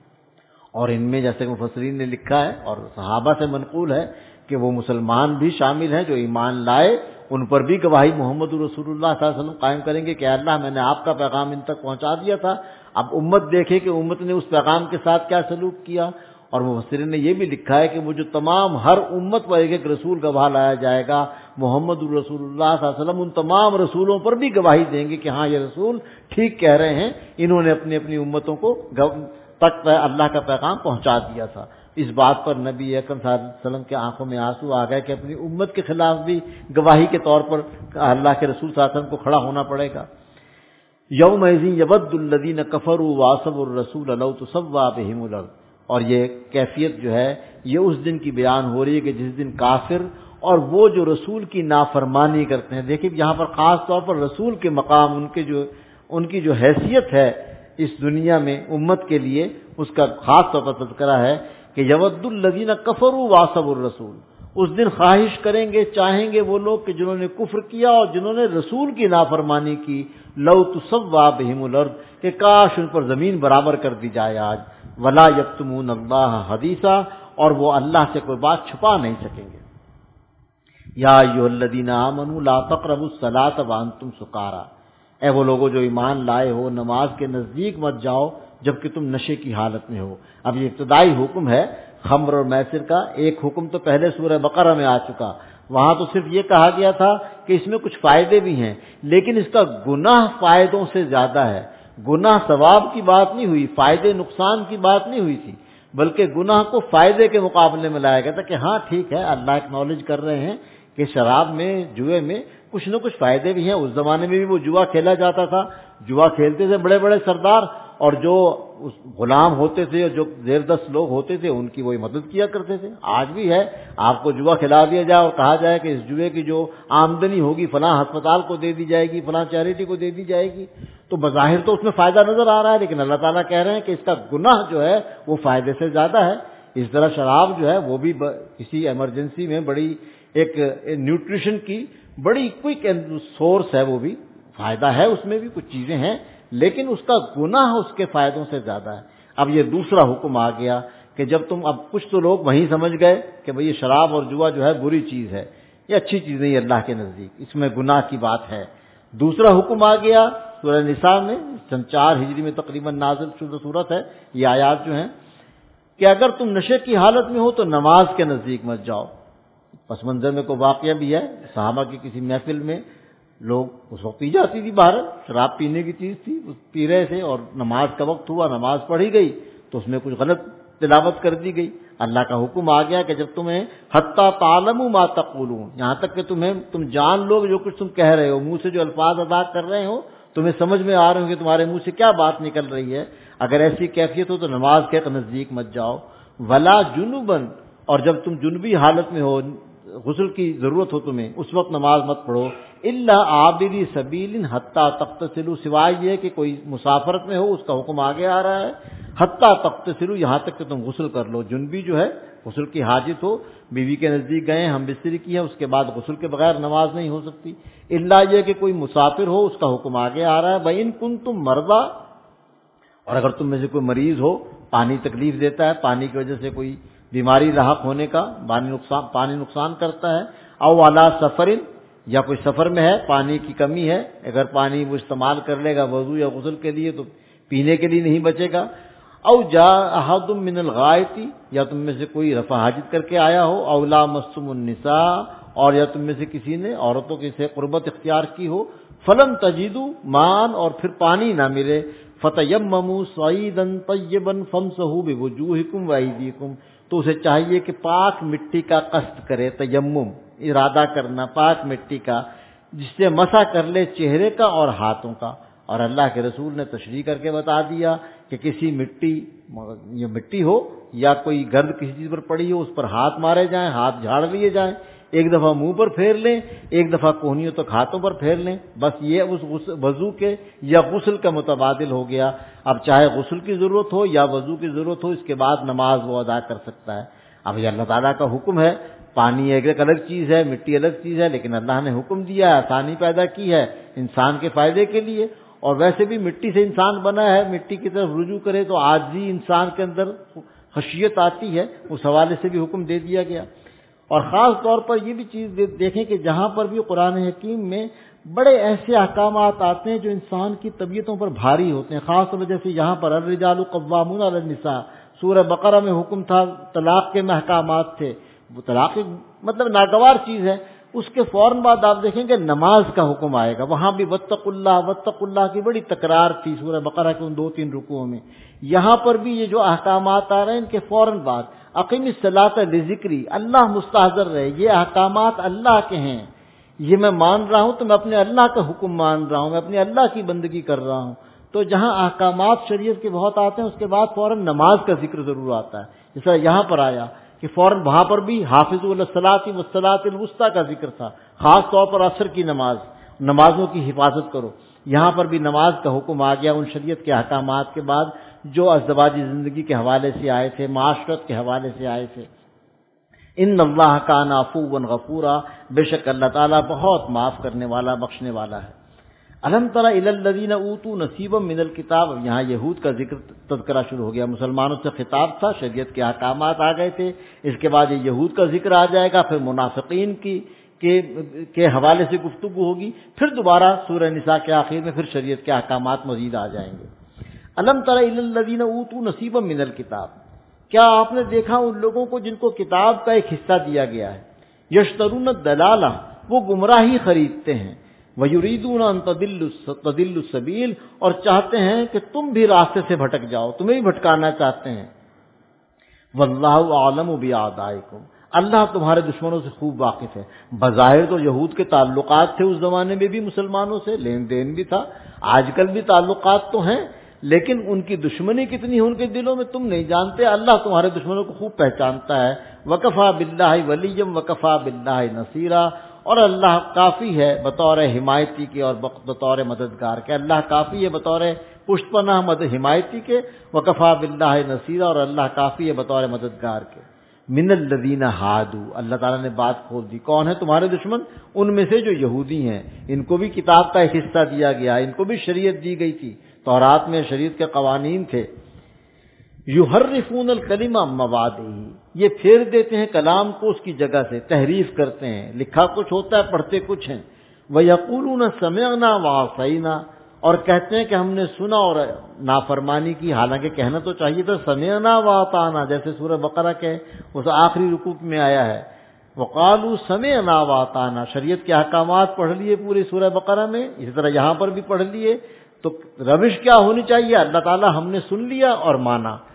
اور ان میں جیسے مفسرین نے لکھا ہے اور صحابہ سے منقول ہے کہ وہ مسلمان بھی شامل ہیں جو ایمان لائے، ان پر بھی گواہی محمد رسول اللہ صلی اللہ علیہ وسلم قائم کریں گے کہ اللہ میں نے آپ کا پیغام ان تک پہنچا دیا تھا، اب امت دیکھے کہ امت نے اس پیغام کے ساتھ کیا سلوک کیا۔ اور مفسرین نے یہ بھی لکھا ہے کہ وہ جو تمام ہر امت پر ایک ایک رسول گواہ لایا جائے گا، محمد رسول اللہ صلی اللہ علیہ وسلم ان تمام رسولوں پر بھی گواہی دیں گے کہ ہاں یہ رسول ٹھیک کہہ رہے ہیں، انہوں نے اپنی اپنی امتوں کو تک اللہ کا پیغام پہنچا دیا تھا۔ اس بات پر نبی اکرم صلی اللہ علیہ وسلم کے آنکھوں میں آنسو آ گئے کہ اپنی امت کے خلاف بھی گواہی کے طور پر اللہ کے رسول صلی اللہ علیہ وسلم کو کھڑا ہونا پڑے گا۔ یومئذ یود الذین کفروا وعصوا الرسول لو تسوی بہم الارض، اور یہ کیفیت جو ہے یہ اس دن کی بیان ہو رہی ہے کہ جس دن کافر اور وہ جو رسول کی نافرمانی کرتے ہیں، دیکھیں یہاں پر خاص طور پر رسول کے مقام، ان کی جو حیثیت ہے اس دنیا میں امت کے لیے، اس کا خاص طور پر تذکرہ ہے کہ یود الذین کفروا وعصوا الرسول، اس دن خواہش کریں گے، چاہیں گے وہ لوگ کہ جنہوں نے کفر کیا اور جنہوں نے رسول کی نافرمانی کی، لو تسوی بہم الارض، کہ کاش ان پر زمین برابر کر دی جائے آج، ولا یکتمون اللہ حدیثا، اور وہ اللہ سے کوئی بات چھپا نہیں سکیں گے۔ یا ایھا الذین آمنوا لا تقربوا الصلاۃ وانتم سکارا، اے وہ لوگوں جو ایمان لائے ہو، نماز کے نزدیک مت جاؤ جبکہ تم نشے کی حالت میں ہو۔ اب یہ ابتدائی حکم ہے خمر اور میسر کا، ایک حکم تو پہلے سورہ بقرہ میں آ چکا، وہاں تو صرف یہ کہا گیا تھا کہ اس میں کچھ فائدے بھی ہیں، لیکن اس کا گناہ فائدوں سے زیادہ ہے۔ گناہ ثواب کی بات نہیں ہوئی، فائدے نقصان کی بات نہیں ہوئی تھی، بلکہ گناہ کو فائدے کے مقابلے میں لایا گیا تھا کہ ہاں ٹھیک ہے، اللہ ایکنالج کر رہے ہیں کہ شراب میں، جوئے میں کچھ نہ کچھ فائدے بھی ہیں۔ اس زمانے میں بھی وہ جوا کھیلا جاتا تھا، جوا کھیلتے تھے بڑے بڑے سردار، اور جو غلام ہوتے تھے اور جو زیر دست لوگ ہوتے تھے ان کی وہی مدد کیا کرتے تھے۔ آج بھی ہے، آپ کو جوا کھلا دیا جائے اور کہا جائے کہ اس جوئے کی جو آمدنی ہوگی فلاں ہسپتال کو دے دی جائے گی، فلاں چیریٹی کو دے دی جائے گی، تو بظاہر تو اس میں فائدہ نظر آ رہا ہے، لیکن اللہ تعالیٰ کہہ رہے ہیں کہ اس کا گناہ جو ہے وہ فائدے سے زیادہ ہے۔ اس طرح شراب جو ہے وہ بھی کسی ایمرجنسی میں بڑی ایک نیوٹریشن کی بڑی کوئک سورس ہے، وہ بھی فائدہ ہے، اس میں بھی کچھ چیزیں ہیں، لیکن اس کا گناہ اس کے فائدوں سے زیادہ ہے۔ اب یہ دوسرا حکم آ گیا کہ جب تم، اب کچھ تو لوگ وہیں سمجھ گئے کہ بھئی یہ شراب اور جوا جو ہے بری چیز ہے، یہ اچھی چیز نہیں اللہ کے نزدیک، اس میں گناہ کی بات ہے۔ دوسرا حکم آ گیا سورہ نساء میں، 4 ہجری میں تقریباً نازل شدہ صورت ہے یہ آیات جو ہیں، کہ اگر تم نشے کی حالت میں ہو تو نماز کے نزدیک مت جاؤ۔ پس منظر میں کوئی واقعہ بھی ہے، صحابہ کی کسی محفل میں لوگ، اس وقت پی جاتی تھی باہر، شراب پینے کی چیز تھی، پی رہے تھے اور نماز کا وقت ہوا، نماز پڑھی گئی تو اس میں کچھ غلط تلاوت کر دی گئی۔ اللہ کا حکم آ گیا کہ جب تمہیں حتی تعلموا ما تقولون، یہاں تک کہ تم جان لو جو کچھ تم کہہ رہے ہو، منہ سے جو الفاظ ادا کر رہے ہو تمہیں سمجھ میں آ رہے ہو کہ تمہارے منہ سے کیا بات نکل رہی ہے، اگر ایسی کیفیت ہو تو نماز کے نزدیک مت جاؤ۔ ولا جنوبن، اور جب تم جنبی حالت میں ہو، غسل کی ضرورت ہو تمہیں، اس وقت نماز مت پڑھو۔ الا عابری سبیل حتی تغتسلوا، سوائے یہ کہ کوئی مسافرت میں ہو، اس کا حکم آگے آ رہا ہے، حتی تغتسلوا، یہاں تک کہ تم غسل کر لو۔ جنبی جو ہے غسل کی حاجت ہو، بیوی کے نزدیک گئے، ہم بستری کی ہے، اس کے بعد غسل کے بغیر نماز نہیں ہو سکتی۔ الا یہ کہ کوئی مسافر ہو، اس کا حکم آگے آ رہا ہے۔ وَإِن كُنتُم مَرْضَىٰ، اور اگر تم میں سے کوئی مریض ہو، پانی تکلیف دیتا ہے، پانی کی وجہ سے کوئی بیماری لاحق ہونے کا، پانی نقصان کرتا ہے، او علی سفر، یا کوئی سفر میں ہے، پانی کی کمی ہے، اگر پانی وہ استعمال کر لے گا وضو یا غسل کے لیے تو پینے کے لیے نہیں بچے گا، او جاء احد من الغائط، یا تم میں سے کوئی رفع حاجت کر کے آیا ہو، او لامستم النساء، اور یا تم میں سے کسی نے عورتوں کے سے قربت اختیار کی ہو، فلم تجدوا ماء، اور پھر پانی نہ ملے، فتیمموا صعیدا طیبا فامسحوا بوجوہکم وایدیکم، تو اسے چاہیے کہ پاک مٹی کا قصد کرے، تیمم ارادہ کرنا پاک مٹی کا، جس سے مسح کر لے چہرے کا اور ہاتھوں کا۔ اور اللہ کے رسول نے تشریح کر کے بتا دیا کہ کسی مٹی ہو یا کوئی گرد کسی چیز پر پڑی ہو، اس پر ہاتھ مارے جائیں، ہاتھ جھاڑ لیے جائیں، ایک دفعہ منہ پر پھیر لیں، ایک دفعہ کوہنیوں تک ہاتھوں پر پھیر لیں، بس یہ اس وضو کے یا غسل کا متبادل ہو گیا۔ اب چاہے غسل کی ضرورت ہو یا وضو کی ضرورت ہو، اس کے بعد نماز وہ ادا کر سکتا ہے۔ اب یہ اللہ تعالیٰ کا حکم ہے، پانی ایک الگ چیز ہے، مٹی الگ چیز ہے، لیکن اللہ نے حکم دیا ہے، آسانی پیدا کی ہے انسان کے فائدے کے لیے، اور ویسے بھی مٹی سے انسان بنا ہے، مٹی کی طرف رجوع کرے تو عاجزی انسان کے اندر خشیت آتی ہے، اس حوالے سے بھی حکم دے دیا گیا۔ اور خاص طور پر یہ بھی چیز دیکھیں کہ جہاں پر بھی قرآن حکیم میں بڑے ایسے احکامات آتے ہیں جو انسان کی طبیعتوں پر بھاری ہوتے ہیں، خاص طور پر جیسے یہاں پر الرجال قوامون علی النساء، سورہ بقرہ میں حکم تھا، طلاق کے احکامات تھے، وہ طلاق مطلب ناگوار چیز ہے، اس کے فوراً بعد آپ دیکھیں کہ نماز کا حکم آئے گا، وہاں بھی واتقوا اللہ کی بڑی تکرار تھی سورہ بقرہ کے ان 2-3 رکوعوں میں۔ یہاں پر بھی یہ جو احکامات آ رہے ہیں ان کے فوراً بعد اقیم الصلاۃ لذکری، اللہ مستحضر رہے، یہ احکامات اللہ کے ہیں، یہ میں مان رہا ہوں تو میں اپنے اللہ کا حکم مان رہا ہوں، میں اپنے اللہ کی بندگی کر رہا ہوں۔ تو جہاں احکامات شریعت کے بہت آتے ہیں اس کے بعد فوراً نماز کا ذکر ضرور آتا ہے، جیسا یہاں پر آیا کہ فوراً وہاں پر بھی حافظوا علی الصلاۃ والصلاۃ الوسطیٰ کا ذکر تھا، خاص طور پر عصر کی نمازوں کی حفاظت کرو۔ یہاں پر بھی نماز کا حکم آ گیا ان شریعت کے احکامات کے بعد جو ازدواجی زندگی کے حوالے سے آئے تھے، معاشرت کے حوالے سے آئے تھے۔ ان اللہ کان عفوا غفورا، بے شک اللہ تعالیٰ بہت معاف کرنے والا، بخشنے والا ہے۔ الم تر الی الذین اوتوا نصیبا من الکتاب، یہاں یہود کا ذکر تذکرہ شروع ہو گیا، مسلمانوں سے خطاب تھا، شریعت کے احکامات آ گئے تھے، اس کے بعد یہ یہود کا ذکر آ جائے گا، پھر منافقین کے حوالے سے گفتگو ہوگی، پھر دوبارہ سورہ نساء کے آخر میں پھر شریعت کے احکامات مزید آ جائیں گے۔ الم تر الی الذین اوتوا نصیبا من الکتاب، کیا آپ نے دیکھا ان لوگوں کو جن کو کتاب کا ایک حصہ دیا گیا ہے، یشترون الضلالہ، وہ گمراہی خریدتے ہیں، وَيُرِيدُونَ أَن تَضِلُّوا السَّبِيلَ، اور چاہتے ہیں کہ تم بھی راستے سے بھٹک جاؤ، تمہیں بھی بھٹکانا چاہتے ہیں۔ وَاللَّهُ أَعْلَمُ بِأَعْدَائِكُمْ، اللہ تمہارے دشمنوں سے خوب واقف ہے۔ بظاہر تو یہود کے تعلقات تھے اس زمانے میں بھی مسلمانوں سے، لین دین بھی تھا، آج کل بھی تعلقات تو ہیں، لیکن ان کی دشمنی کتنی ہے ان کے دلوں میں تم نہیں جانتے، اللہ تمہارے دشمنوں کو خوب پہچانتا ہے۔ وَكَفَىٰ بِاللَّهِ وَلِيًّا وَكَفَىٰ بِاللَّهِ نَصِيرًا، اور اللہ کافی ہے بطور حمایتی کے اور بطور مددگار کے، اللہ کافی ہے بطور پشت پناہ حمایتی کے، وَكَفَىٰ بِاللَّهِ نَصِيرًا، اور اللہ کافی ہے بطور مددگار کے۔ من الذین ہادوا، اللہ تعالیٰ نے بات کھول دی، کون ہے تمہارے دشمن؟ ان میں سے جو یہودی ہیں، ان کو بھی کتاب کا ایک حصہ دیا گیا، ان کو بھی شریعت دی گئی تھی، تورات میں شریعت کے قوانین تھے۔ یحرفون الکلم عن مواضعہ، یہ پھیر دیتے ہیں کلام کو اس کی جگہ سے، تحریف کرتے ہیں، لکھا کچھ ہوتا ہے پڑھتے کچھ ہیں۔ ویقولون سمعنا وعصینا، اور کہتے ہیں کہ ہم نے سنا اور نافرمانی کی، حالانکہ کہنا تو چاہیے تھا سمعنا واطعنا، جیسے سورہ بقرہ کے اس آخری رکوع میں آیا ہے، وقالوا سمعنا واطعنا، شریعت کے احکامات پڑھ لیے پوری سورہ بقرہ میں، اسی طرح یہاں پر بھی پڑھ لیے، تو روش کیا ہونی چاہیے؟ اللہ تعالیٰ ہم نے سن لیا اور مانا،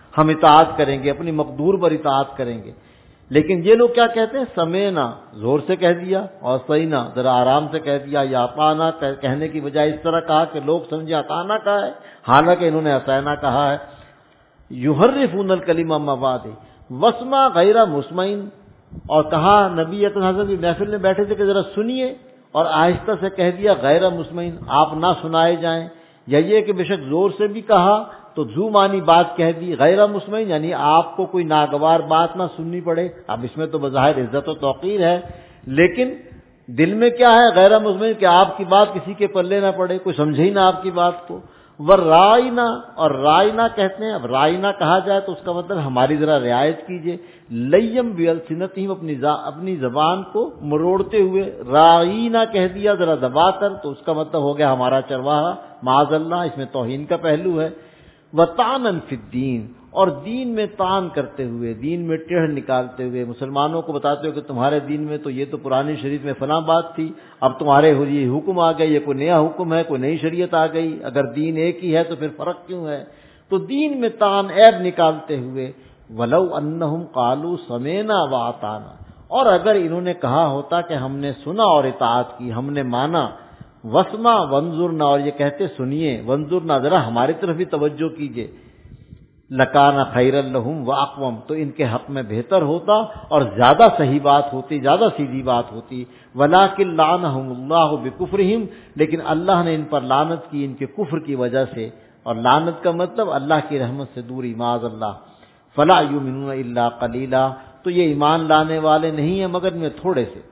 ہم اطاعت کریں گے، اپنی مقدور پر اطاعت کریں گے۔ لیکن یہ لوگ کیا کہتے ہیں؟ سمینا زور سے کہہ دیا اور سینا ذرا آرام سے کہہ دیا، یا اطعنا کہنے کی بجائے اس طرح کہا کہ لوگ سمجھے اطعنا کہا ہے، حالانکہ انہوں نے اطعنا کہا ہے۔ یحرفون الکلم عن مواضعہ واسمع غیر مسمعین، اور کہا نبی اکرم حضرت کی محفل میں بیٹھے تھے کہ ذرا سنیے، اور آہستہ سے کہہ دیا غیر مسمعین، آپ نہ سنائے جائیں، یا یہ کہ بے شک زور سے بھی کہا تو ذو معنی بات کہہ دی، غیر مسمعین یعنی آپ کو کوئی ناگوار بات نہ سننی پڑے۔ اب اس میں تو بظاہر عزت و توقیر ہے، لیکن دل میں کیا ہے؟ غیر مسمعین کہ آپ کی بات کسی کے پلے نہ پڑے، کوئی سمجھے ہی نہ آپ کی بات کو۔ ورائنا، اور رائنا کہتے ہیں، اب رائنا کہا جائے تو اس کا مطلب ہماری ذرا رعایت کیجئے، لیم بالسنتہم اپنی زبان کو مروڑتے ہوئے، رائنا کہہ دیا ذرا دبا کر، تو اس کا مطلب ہو گیا ہمارا چرواہا، معاذ اللہ، اس میں توہین کا پہلو ہے۔ وطعنا فی الدین، اور دین میں طعن کرتے ہوئے، دین میں ٹیڑھ نکالتے ہوئے، مسلمانوں کو بتاتے ہوئے کہ تمہارے دین میں تو یہ تو پرانی شریعت میں فلاں بات تھی، اب تمہارے یہ حکم آ گئے، یہ کوئی نیا حکم ہے، کوئی نئی شریعت آ گئی، اگر دین ایک ہی ہے تو پھر فرق کیوں ہے؟ تو دین میں طعن عیب نکالتے ہوئے، ولو انہم قالوا سمعنا واطعنا، اور اگر انہوں نے کہا ہوتا کہ ہم نے سنا اور اطاعت کی، ہم نے مانا، واسمع وانظرنا، اور یہ کہتے سنیے، وانظرنا ذرا ہماری طرف بھی توجہ کیجئے، لکان خیر لہم واقوم، تو ان کے حق میں بہتر ہوتا اور زیادہ صحیح بات ہوتی، زیادہ سیدھی بات ہوتی۔ ولکن لعنہم اللہ بکفرہم، لیکن اللہ نے ان پر لعنت کی ان کے کفر کی وجہ سے، اور لعنت کا مطلب اللہ کی رحمت سے دوری، معاذ اللہ۔ فلا یؤمنون الا قلیلا، تو یہ ایمان لانے والے نہیں ہیں مگر میں تھوڑے سے۔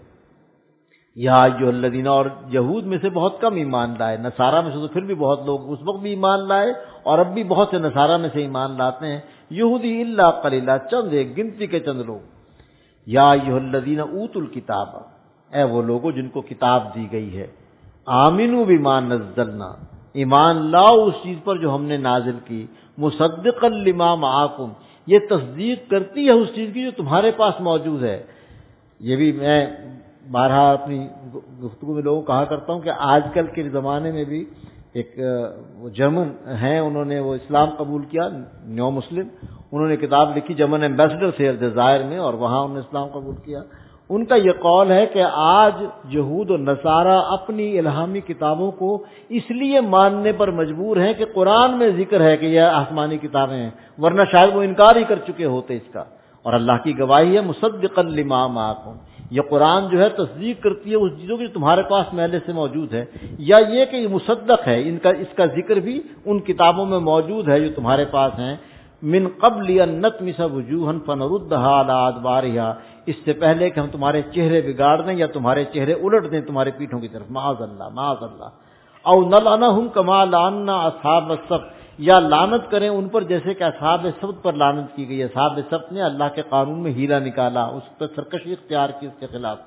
یا ایھا الذین، اور یہود میں سے بہت کم ایمان لائے، نصارہ میں سے تو پھر بھی بہت لوگ اس وقت بھی ایمان لائے، اور اب بھی بہت سے نصارہ میں سے ایمان لاتے ہیں، یہودی الا قلیلا، چند ایک گنتی کے چند لوگ۔ یا ایھا الذین اوتوا الکتاب، اے وہ لوگوں جن کو کتاب دی گئی ہے، آمنوا بما نزلنا، ایمان لاؤ اس چیز پر جو ہم نے نازل کی، مصدقا لما معکم، یہ تصدیق کرتی ہے اس چیز کی جو تمہارے پاس موجود ہے۔ یہ بھی میں بارہا اپنی گفتگو میں لوگوں کو کہا کرتا ہوں کہ آج کل کے زمانے میں بھی ایک جرمن ہیں، انہوں نے وہ اسلام قبول کیا، نیو مسلم، انہوں نے کتاب لکھی، جرمن ایمبیسڈر تھے الجزائر میں، اور وہاں انہوں نے اسلام قبول کیا۔ ان کا یہ قول ہے کہ آج یہود و نصارہ اپنی الہامی کتابوں کو اس لیے ماننے پر مجبور ہیں کہ قرآن میں ذکر ہے کہ یہ آسمانی کتابیں ہیں، ورنہ شاید وہ انکار ہی کر چکے ہوتے اس کا۔ اور اللہ کی گواہی ہے مصدقا لما معکم، یہ قرآن جو ہے تصدیق کرتی ہے اس چیزوں کی جو تمہارے پاس پہلے سے موجود ہے، یا یہ کہ یہ مصدق ہے، اس کا ذکر بھی ان کتابوں میں موجود ہے جو تمہارے پاس ہیں۔ من قبل ان نطمس وجوہا فنردھا علی ادبارہا، اس سے پہلے کہ ہم تمہارے چہرے بگاڑ دیں یا تمہارے چہرے الٹ دیں تمہارے پیٹھوں کی طرف، معاذ اللہ معاذ اللہ۔ او نلعنہم کما لعنا اصحاب السبت، یا لعنت کریں ان پر جیسے کہ اصحاب سبت پر لعنت کی گئی۔ اصحاب سبت نے اللہ کے قانون میں ہیرا نکالا، اس پر سرکشی اختیار کی اس کے خلاف۔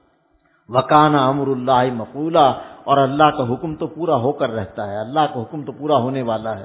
وکان امر اللہ مفعولا، اور اللہ کا حکم تو پورا ہو کر رہتا ہے، اللہ کا حکم تو پورا ہونے والا ہے۔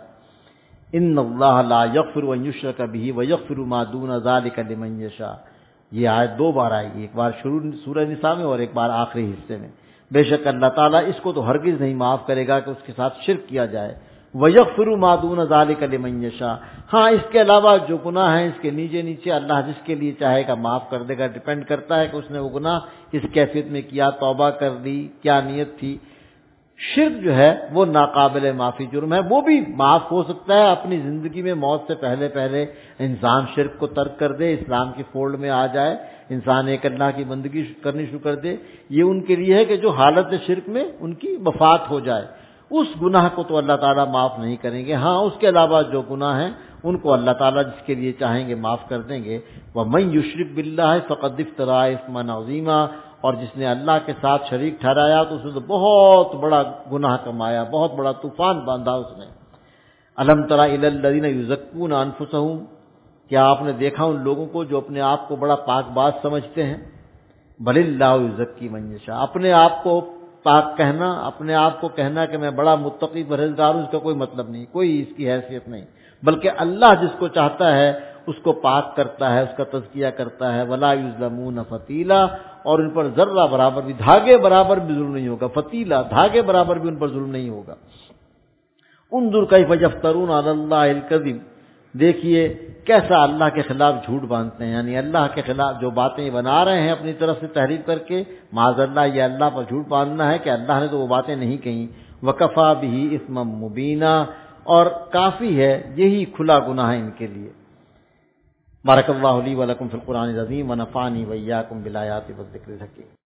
ان اللہ لا یغفر ان یشرک بہ ویغفر ما دون ذلک لمن یشاء، یہ آیت دو بار آئی، ایک بار شروع سورہ نساء میں اور ایک بار آخری حصے میں۔ بے شک اللہ تعالیٰ اس کو تو ہرگز نہیں معاف کرے گا کہ اس کے ساتھ شرک کیا جائے۔ وَيَغْفِرُ مَا دُونَ ذَلِكَ لِمَن يَشَاءُ، ہاں اس کے علاوہ جو گناہ ہیں اس کے نیچے نیچے اللہ جس کے لیے چاہے گا معاف کر دے گا، ڈیپینڈ کرتا ہے کہ اس نے وہ گناہ کس کیفیت میں کیا، توبہ کر لی، کیا نیت تھی۔ شرک جو ہے وہ ناقابل معافی جرم ہے، وہ بھی معاف ہو سکتا ہے اپنی زندگی میں موت سے پہلے پہلے انسان شرک کو ترک کر دے، اسلام کی فولڈ میں آ جائے، انسان ایک اللہ کی بندگی کرنی شروع کر دے۔ یہ ان کے لیے ہے کہ جو حالت شرک میں ان کی وفات ہو جائے، اس گناہ کو تو اللہ تعالیٰ معاف نہیں کریں گے۔ ہاں اس کے علاوہ جو گناہ ہیں ان کو اللہ تعالیٰ جس کے لیے چاہیں گے معاف کر دیں گے۔ وَمَن يُشْرِكْ بِاللَّهِ فَقَدِ افْتَرَىٰ إِثْمًا عَظِيمًا، اور جس نے اللہ کے ساتھ شریک ٹھہرایا تو اس نے تو بہت بڑا گناہ کمایا، بہت بڑا طوفان باندھا اس نے۔ أَلَمْ تَرَ إِلَى الَّذِينَ يُزَكُّونَ أَنفُسَهُمْ، کیا آپ نے دیکھا ان لوگوں کو جو اپنے آپ کو بڑا پاک باز سمجھتے ہیں؟ بَلِ اللَّهُ يُزَكِّي مَن يَشَاءُ، اپنے آپ کو پاک کہنا، اپنے آپ کو کہنا کہ میں بڑا متقی پرہیزگار ہوں، اس کا کوئی مطلب نہیں، کوئی اس کی حیثیت نہیں، بلکہ اللہ جس کو چاہتا ہے اس کو پاک کرتا ہے، اس کا تزکیہ کرتا ہے۔ ولا یظلمون فتیلا، اور ان پر ذرہ برابر بھی، دھاگے برابر بھی ظلم نہیں ہوگا۔ فتیلا، دھاگے برابر بھی ان پر ظلم نہیں ہوگا۔ انظر کیف یفترون علی اللہ الکذب، دیکھیے کیسا اللہ کے خلاف جھوٹ باندھتے ہیں، یعنی اللہ کے خلاف جو باتیں بنا رہے ہیں اپنی طرف سے تحریف کر کے، معاذ اللہ یہ اللہ پر جھوٹ باندھنا ہے کہ اللہ نے تو وہ باتیں نہیں کہیں۔ وَكَفَىٰ بِهِ إِثْمًا مُبِينًا، اور کافی ہے یہی کھلا گناہ ہے ان کے لیے۔ بارک اللہ لی و لکم فی القرآن العظیم ونفعنی وإیاکم بالآیات والذکر الحکیم۔